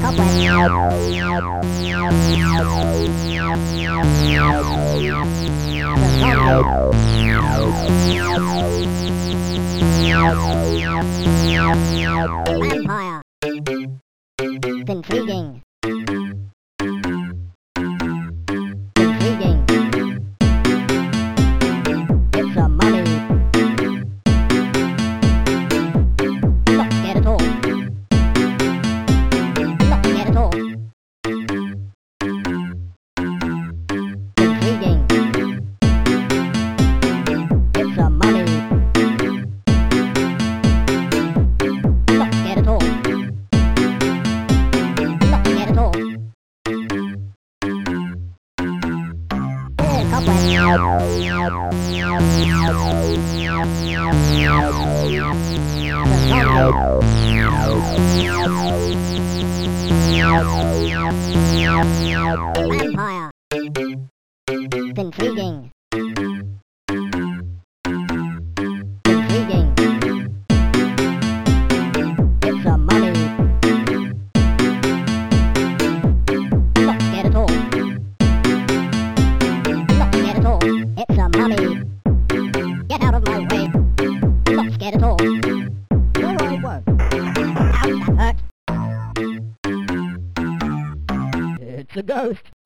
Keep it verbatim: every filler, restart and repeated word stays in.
Vampire. Intriguing. Intriguing. It's a mummy. Not scared at all. Not scared at all. Intriguing. It's a mummy. Not scared at all. Not scared at all. Yeah, cobweb. Vampire. Intriguing. Intriguing. It's a mummy. Not scared at all. Not scared at all. It's a mummy. Get out of my way. Not scared at all. No, I won't. Ouch, that hurt. It's a ghost.